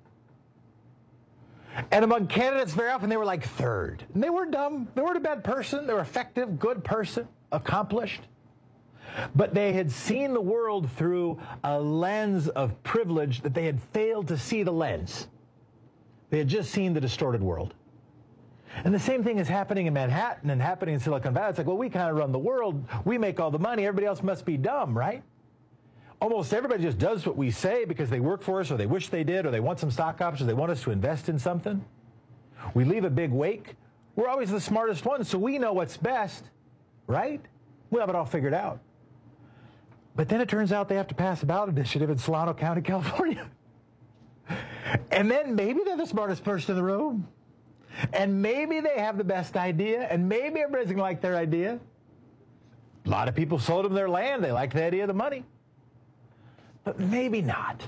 And among candidates, very often they were like 3rd. And they weren't dumb. They weren't a bad person. They were effective, good person, accomplished. But they had seen the world through a lens of privilege that they had failed to see the lens. They had just seen the distorted world. And the same thing is happening in Manhattan and happening in Silicon Valley. It's like, well, we kind of run the world. We make all the money. Everybody else must be dumb, right? Almost everybody just does what we say because they work for us or they wish they did or they want some stock options. They want us to invest in something. We leave a big wake. We're always the smartest ones, so we know what's best, right? We have it all figured out. But then it turns out they have to pass a ballot initiative in Solano County, California. And then maybe they're the smartest person in the room. And maybe they have the best idea. And maybe everybody's going to like their idea. A lot of people sold them their land. They liked the idea of the money. But maybe not.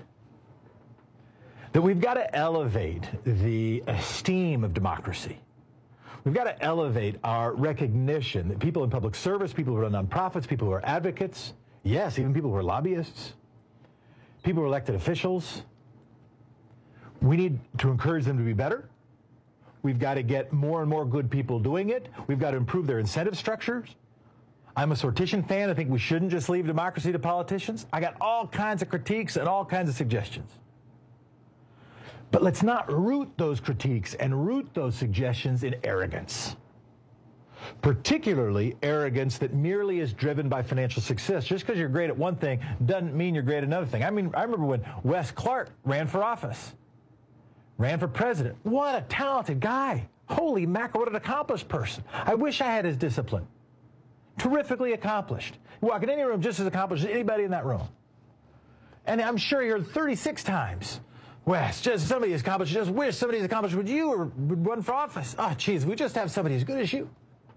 That we've got to elevate the esteem of democracy. We've got to elevate our recognition that people in public service, people who are nonprofits, people who are advocates, yes, even people who are lobbyists, people who are elected officials, we need to encourage them to be better. We've got to get more and more good people doing it. We've got to improve their incentive structures. I'm a Sortition fan. I think we shouldn't just leave democracy to politicians. I got all kinds of critiques and all kinds of suggestions. But let's not root those critiques and root those suggestions in arrogance. Particularly arrogance that merely is driven by financial success. Just because you're great at one thing doesn't mean you're great at another thing. I mean, I remember when Wes Clark ran for office, ran for president. What a talented guy. Holy mackerel, what an accomplished person. I wish I had his discipline. Terrifically accomplished. You walk in any room just as accomplished as anybody in that room. And I'm sure you heard 36 times, Wes, just somebody as accomplished, just wish somebody as accomplished with you or would run for office. Oh, geez, we just have somebody as good as you.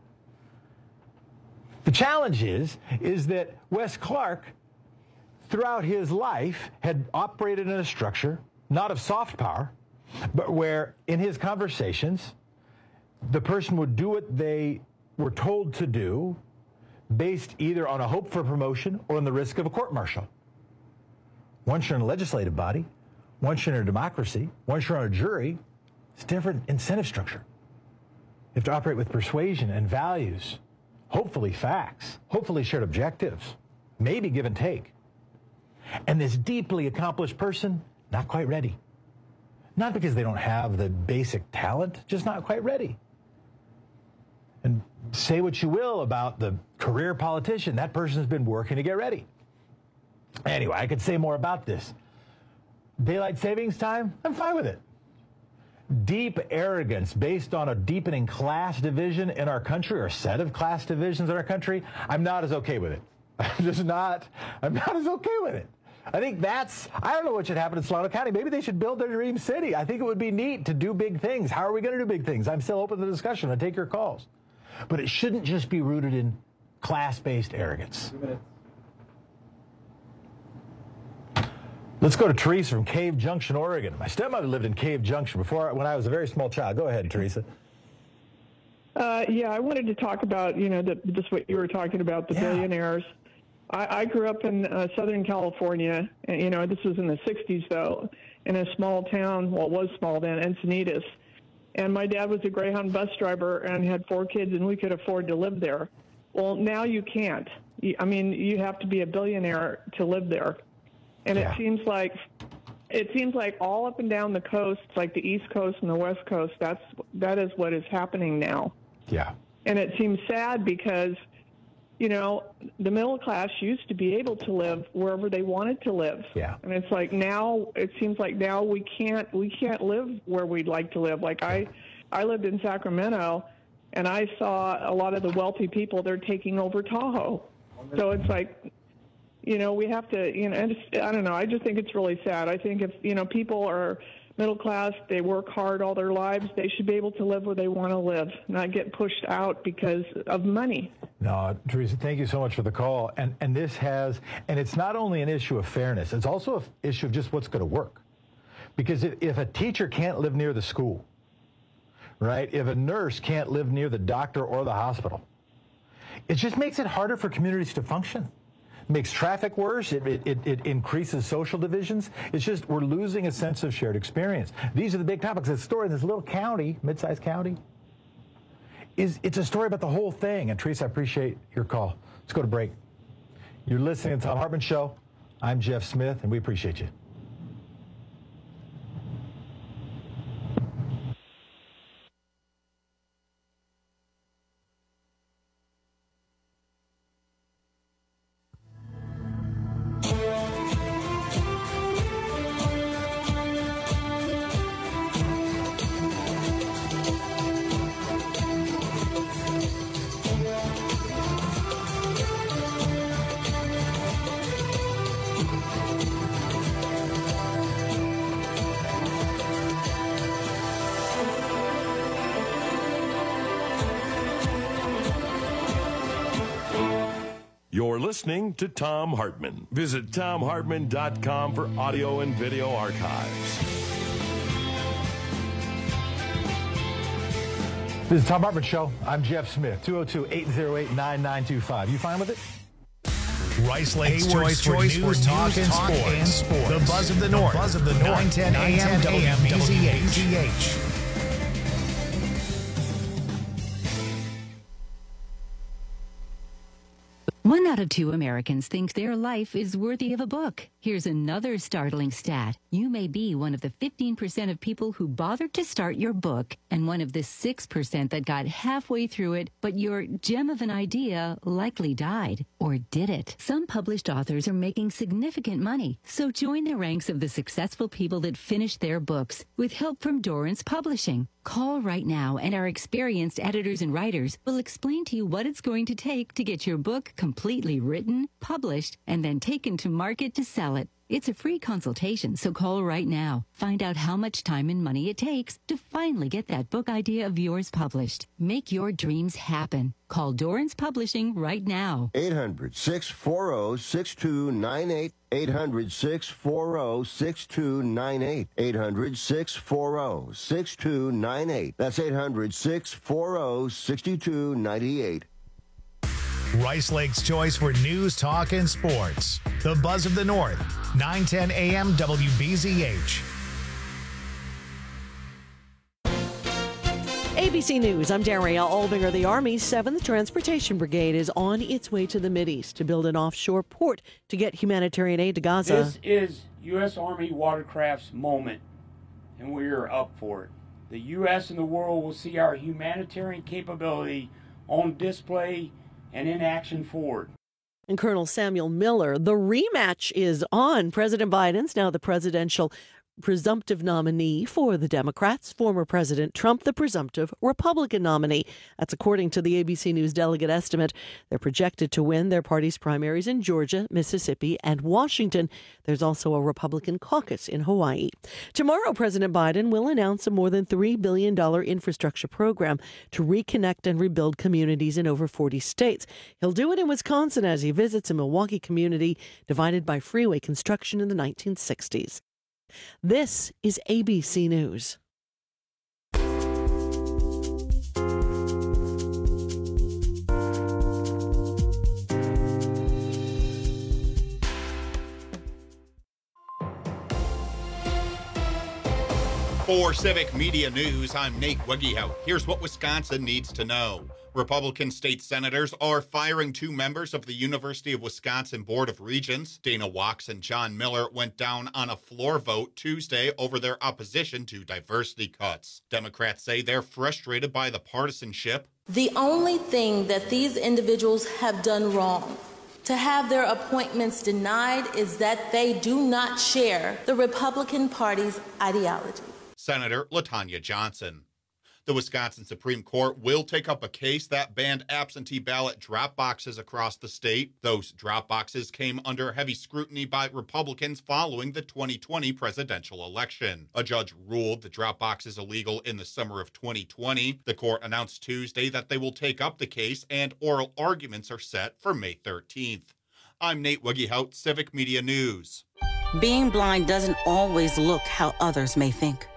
The challenge is that Wes Clark, throughout his life, had operated in a structure, not of soft power, but where in his conversations, the person would do what they were told to do based either on a hope for promotion or on the risk of a court-martial. Once you're in a legislative body, once you're in a democracy, once you're on a jury, it's a different incentive structure. You have to operate with persuasion and values, hopefully facts, hopefully shared objectives, maybe give and take. And this deeply accomplished person, not quite ready. Not because they don't have the basic talent, just not quite ready. And say what you will about the career politician, that person's been working to get ready. Anyway, I could say more about this. Daylight savings time, I'm fine with it. Deep arrogance based on a deepening class division in our country, or a set of class divisions in our country, I'm not as okay with it. I'm not as okay with it. I think I don't know what should happen in Solano County. Maybe they should build their dream city. I think it would be neat to do big things. How are we going to do big things? I'm still open to the discussion. I take your calls. But it shouldn't just be rooted in class-based arrogance. 2 minutes. Let's go to Teresa from Cave Junction, Oregon. My stepmother lived in Cave Junction when I was a very small child. Go ahead, Teresa. Yeah, I wanted to talk about, just what you were talking about, the billionaires. I grew up in Southern California, and, this was in the 60s, though, in a small town, well, it was small then, Encinitas. And my dad was a Greyhound bus driver and had 4 kids, and we could afford to live there. Well, now you can't. You have to be a billionaire to live there. And it seems like all up and down the coast, like the East Coast and the West Coast, that is what is happening now. Yeah. And it seems sad because, the middle class used to be able to live wherever they wanted to live. Yeah. And it's like now, it seems like now we can't live where we'd like to live. Like I lived in Sacramento, and I saw a lot of the wealthy people, they're taking over Tahoe. So it's like, we have to, and I don't know, I just think it's really sad. I think if, people are middle class, they work hard all their lives, they should be able to live where they want to live, not get pushed out because of money. No, Teresa, thank you so much for the call. And it's not only an issue of fairness, it's also an issue of just what's going to work. Because if a teacher can't live near the school, right, if a nurse can't live near the doctor or the hospital, it just makes it harder for communities to function. It makes traffic worse. It increases social divisions. It's just we're losing a sense of shared experience. These are the big topics. The story in this little county, mid-sized county, it's a story about the whole thing. And Teresa, I appreciate your call. Let's go to break. You're listening to the Thom Hartmann Show. I'm Jeff Smith, and we appreciate you. You're listening to Thom Hartmann. Visit ThomHartmann.com for audio and video archives. This is Tom Hartman Show. I'm Jeff Smith. 202-808-9925. You fine with it? Rice Lake's choice for news, talk, and sports. The Buzz of the North. 910 a.m. WBZH. 1 out of 2 Americans think their life is worthy of a book. Here's another startling stat. You may be one of the 15% of people who bothered to start your book and one of the 6% that got halfway through it, but your gem of an idea likely died. Or did it? Some published authors are making significant money, so join the ranks of the successful people that finished their books with help from Dorrance Publishing. Call right now, and our experienced editors and writers will explain to you what it's going to take to get your book completely written, published, and then taken to market to sell it. It's a free consultation, so call right now. Find out how much time and money it takes to finally get that book idea of yours published. Make your dreams happen. Call Dorrance Publishing right now. 800-640-6298. 800-640-6298. 800-640-6298. That's 800-640-6298. Rice Lake's choice for news, talk, and sports. The Buzz of the North. 910 a.m. WBZH. ABC News, I'm Daria Albinger. The Army's 7th Transportation Brigade is on its way to the Mideast to build an offshore port to get humanitarian aid to Gaza. This is U.S. Army watercraft's moment, and we are up for it. The U.S. and the world will see our humanitarian capability on display and in action forward. And Colonel Samuel Miller, the rematch is on. President Biden's now the presidential presumptive nominee for the Democrats, former President Trump, the presumptive Republican nominee. That's according to the ABC News delegate estimate. They're projected to win their party's primaries in Georgia, Mississippi, and Washington. There's also a Republican caucus in Hawaii. Tomorrow, President Biden will announce a more than $3 billion infrastructure program to reconnect and rebuild communities in over 40 states. He'll do it in Wisconsin as he visits a Milwaukee community divided by freeway construction in the 1960s. This is ABC News. For Civic Media News, I'm Nate Wegehout. Here's what Wisconsin needs to know. Republican state senators are firing 2 members of the University of Wisconsin Board of Regents. Dana Wachs and John Miller went down on a floor vote Tuesday over their opposition to diversity cuts. Democrats say they're frustrated by the partisanship. The only thing that these individuals have done wrong to have their appointments denied is that they do not share the Republican Party's ideology. Senator LaTanya Johnson. The Wisconsin Supreme Court will take up a case that banned absentee ballot drop boxes across the state. Those drop boxes came under heavy scrutiny by Republicans following the 2020 presidential election. A judge ruled the drop box is illegal in the summer of 2020. The court announced Tuesday that they will take up the case, and oral arguments are set for May 13th. I'm Nate Wegehout, Civic Media News. Being blind doesn't always look how others may think.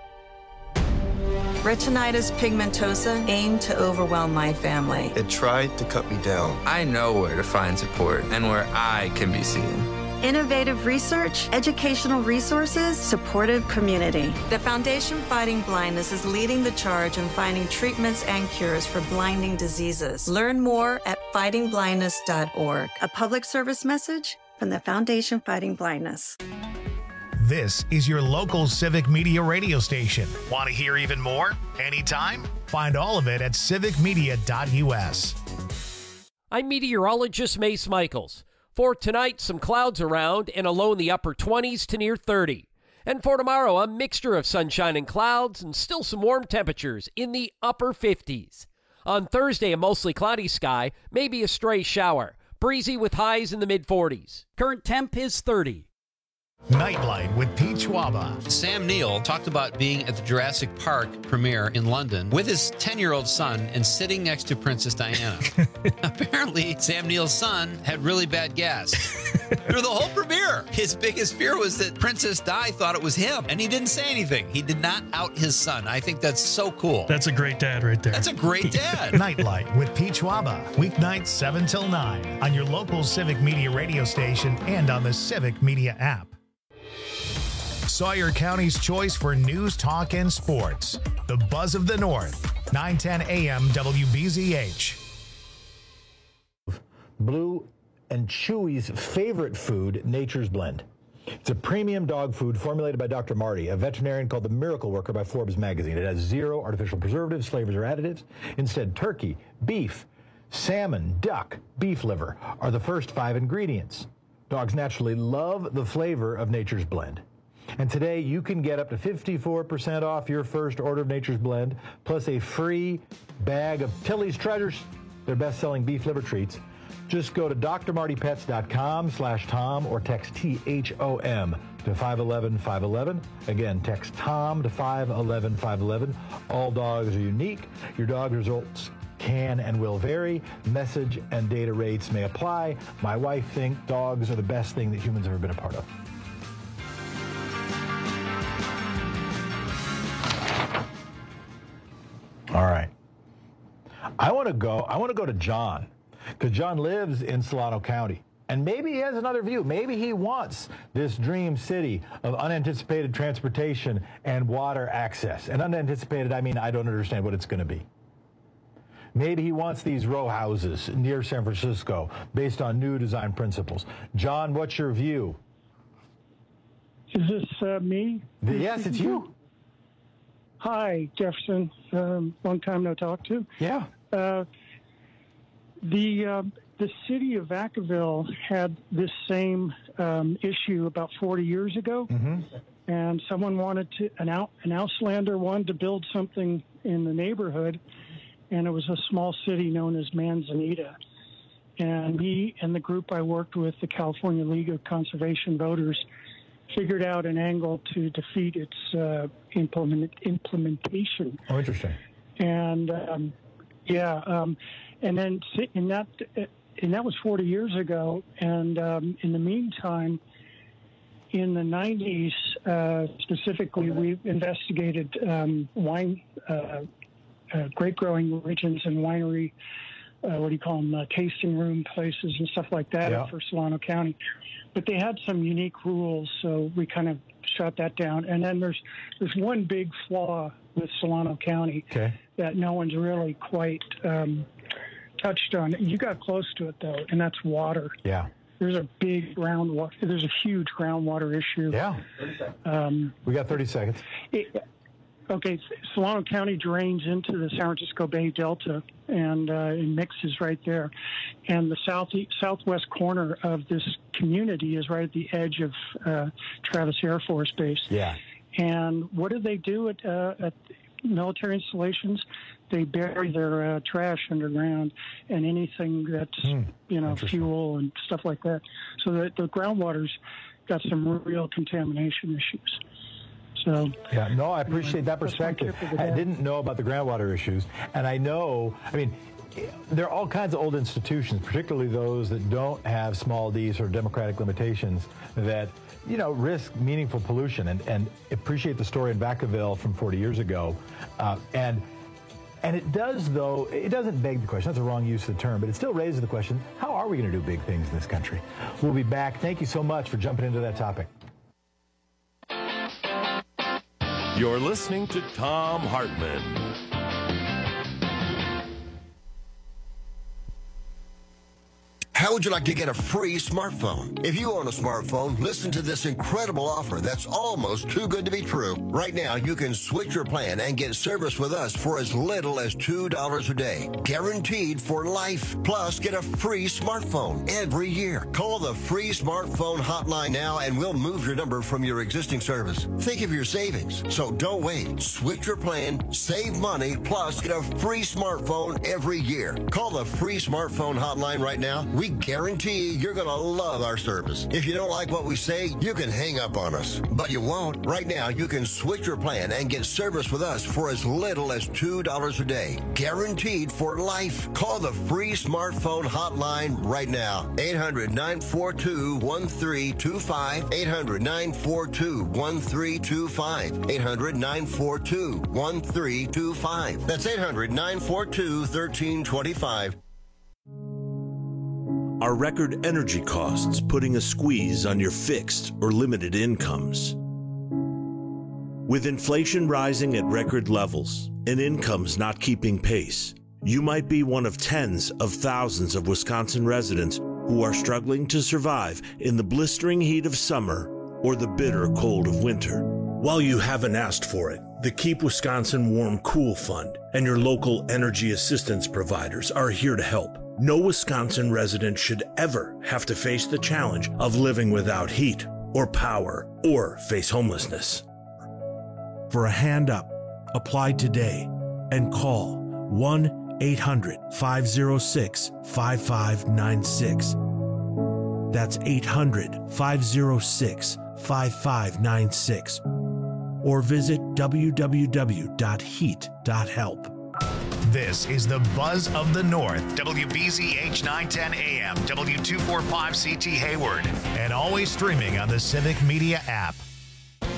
Retinitis pigmentosa aimed to overwhelm my family. It tried to cut me down. I know where to find support and where I can be seen. Innovative research, educational resources, supportive community. The Foundation Fighting Blindness is leading the charge in finding treatments and cures for blinding diseases. Learn more at fightingblindness.org. A public service message from the Foundation Fighting Blindness. This is your local Civic Media radio station. Want to hear even more? Anytime? Find all of it at civicmedia.us. I'm meteorologist Mace Michaels. For tonight, some clouds around and a low in the upper 20s to near 30. And for tomorrow, a mixture of sunshine and clouds and still some warm temperatures in the upper 50s. On Thursday, a mostly cloudy sky, maybe a stray shower. Breezy with highs in the mid-40s. Current temp is 30. Nightlight with Pete Schwaba. Sam Neill talked about being at the Jurassic Park premiere in London with his 10-year-old son and sitting next to Princess Diana. Apparently, Sam Neill's son had really bad gas. Through the whole premiere, his biggest fear was that Princess Di thought it was him, and he didn't say anything. He did not out his son. I think that's so cool. That's a great dad right there. That's a great dad. Nightlight with Pete Schwaba. Weeknights 7 till 9 on your local Civic Media radio station and on the Civic Media app. Sawyer County's choice for news, talk, and sports. The Buzz of the North. 910 AM WBZH. Blue and Chewy's favorite food, Nature's Blend. It's a premium dog food formulated by Dr. Marty, a veterinarian called the Miracle Worker by Forbes magazine. It has 0 artificial preservatives, flavors, or additives. Instead, turkey, beef, salmon, duck, beef liver are the first 5 ingredients. Dogs naturally love the flavor of Nature's Blend. And today you can get up to 54% off your first order of Nature's Blend, plus a free bag of Tilly's Treasures, their best-selling beef liver treats. Just go to drmartypets.com/Tom or text THOM to 511-511. Again, text Tom to 511-511. All dogs are unique. Your dog results can and will vary. Message and data rates may apply. My wife thinks dogs are the best thing that humans have ever been a part of. All right. I want to go to John, because John lives in Solano County. And maybe he has another view. Maybe he wants this dream city of unanticipated transportation and water access. And unanticipated, I mean, I don't understand what it's going to be. Maybe he wants these row houses near San Francisco based on new design principles. John, what's your view? Is this me? Yes, it's you. Hi, Jefferson. Long time no talk to. Yeah. The city of Vacaville had this same issue about 40 years ago, and someone wanted to, an Auslander wanted to build something in the neighborhood, and it was a small city known as Manzanita. And me and the group I worked with, the California League of Conservation Voters, figured out an angle to defeat its implementation. Oh, interesting. And and then that was 40 years ago. And in the meantime, in the 90s, specifically, we investigated wine, grape growing regions and winery. What do you call them? Tasting room places and stuff like that for Solano County. But they had some unique rules, so we kind of shut that down. And then there's one big flaw with Solano County that no one's really quite touched on. You got close to it, though, and that's water. Yeah. There's a huge groundwater issue. Yeah. We got 30 seconds. Okay, Solano County drains into the San Francisco Bay Delta, and it mixes right there. And the southwest corner of this community is right at the edge of Travis Air Force Base. Yeah. And what do they do at military installations? They bury their trash underground and anything that's, fuel and stuff like that. So the groundwater's got some real contamination issues. So, yeah, no, I appreciate that perspective. I didn't know about the groundwater issues. And I know, there are all kinds of old institutions, particularly those that don't have small Ds or democratic limitations that, risk meaningful pollution. And appreciate the story in Vacaville from 40 years ago. And it does, though, it doesn't beg the question. That's the wrong use of the term, but it still raises the question, how are we going to do big things in this country? We'll be back. Thank you so much for jumping into that topic. You're listening to Thom Hartmann. How would you like to get a free smartphone? If you own a smartphone, listen to this incredible offer that's almost too good to be true. Right now, you can switch your plan and get service with us for as little as $2 a day. Guaranteed for life. Plus, get a free smartphone every year. Call the free smartphone hotline now and we'll move your number from your existing service. Think of your savings. So don't wait. Switch your plan, save money, plus get a free smartphone every year. Call the free smartphone hotline right now. We We guarantee you're going to love our service. If you don't like what we say, you can hang up on us. But you won't. Right now, you can switch your plan and get service with us for as little as $2 a day. Guaranteed for life. Call the free smartphone hotline right now. 800-942-1325. 800-942-1325. 800-942-1325. That's 800-942-1325. Are record energy costs putting a squeeze on your fixed or limited incomes? With inflation rising at record levels and incomes not keeping pace, you might be one of tens of thousands of Wisconsin residents who are struggling to survive in the blistering heat of summer or the bitter cold of winter. While you haven't asked for it, the Keep Wisconsin Warm Cool Fund and your local energy assistance providers are here to help. No Wisconsin resident should ever have to face the challenge of living without heat or power or face homelessness. For a hand up, apply today and call 1-800-506-5596. That's 800-506-5596. Or visit www.heat.help. This is the Buzz of the North, WBZH 910 AM, W245CT Hayward, and always streaming on the Civic Media app.